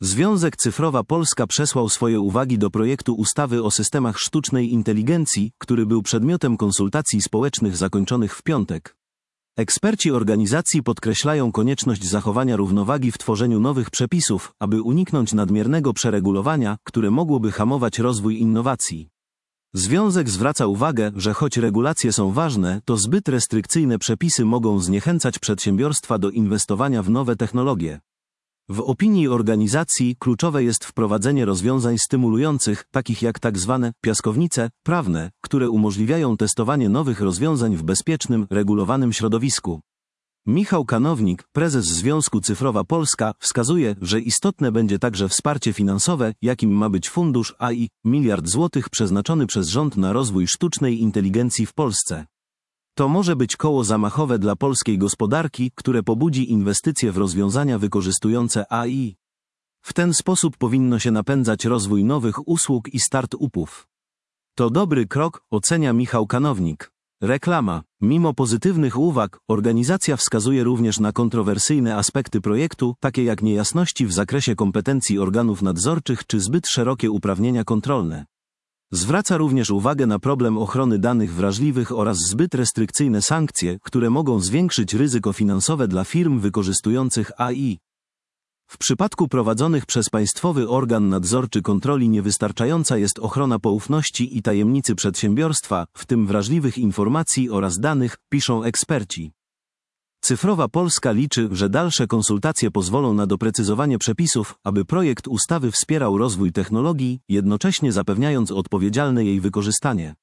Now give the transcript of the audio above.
Związek Cyfrowa Polska przesłał swoje uwagi do projektu ustawy o systemach sztucznej inteligencji, który był przedmiotem konsultacji społecznych zakończonych w piątek. Eksperci organizacji podkreślają konieczność zachowania równowagi w tworzeniu nowych przepisów, aby uniknąć nadmiernego przeregulowania, które mogłoby hamować rozwój innowacji. Związek zwraca uwagę, że choć regulacje są ważne, to zbyt restrykcyjne przepisy mogą zniechęcać przedsiębiorstwa do inwestowania w nowe technologie. W opinii organizacji kluczowe jest wprowadzenie rozwiązań stymulujących, takich jak tzw. piaskownice prawne, które umożliwiają testowanie nowych rozwiązań w bezpiecznym, regulowanym środowisku. Michał Kanownik, prezes Związku Cyfrowa Polska, wskazuje, że istotne będzie także wsparcie finansowe, jakim ma być fundusz AI, 1 miliard złotych przeznaczony przez rząd na rozwój sztucznej inteligencji w Polsce. To może być koło zamachowe dla polskiej gospodarki, które pobudzi inwestycje w rozwiązania wykorzystujące AI. W ten sposób powinno się napędzać rozwój nowych usług i start-upów. To dobry krok, ocenia Michał Kanownik. Reklama. Mimo pozytywnych uwag, organizacja wskazuje również na kontrowersyjne aspekty projektu, takie jak niejasności w zakresie kompetencji organów nadzorczych czy zbyt szerokie uprawnienia kontrolne. Zwraca również uwagę na problem ochrony danych wrażliwych oraz zbyt restrykcyjne sankcje, które mogą zwiększyć ryzyko finansowe dla firm wykorzystujących AI. W przypadku prowadzonych przez państwowy organ nadzorczy kontroli niewystarczająca jest ochrona poufności i tajemnicy przedsiębiorstwa, w tym wrażliwych informacji oraz danych, piszą eksperci. Cyfrowa Polska liczy, że dalsze konsultacje pozwolą na doprecyzowanie przepisów, aby projekt ustawy wspierał rozwój technologii, jednocześnie zapewniając odpowiedzialne jej wykorzystanie.